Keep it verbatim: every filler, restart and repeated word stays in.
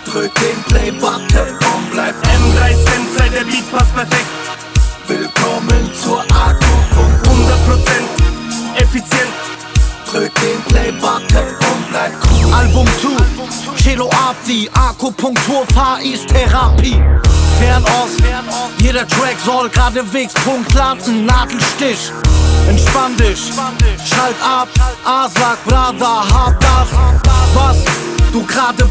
Drück den Play-Button und bleib M drei Sensei, der Beat passt perfekt. willkommen zur Akku-Punktur. hundert Prozent effizient. Drück den Play-Button und bleib cool. Album zwei, Cello Abdi, Akupunktur, H I S-Therapie. Fernost, jeder Track soll geradewegs Punkt landen, Nadelstich. Entspann dich, schalt ab, A sagt Brother, hab das, was du gerade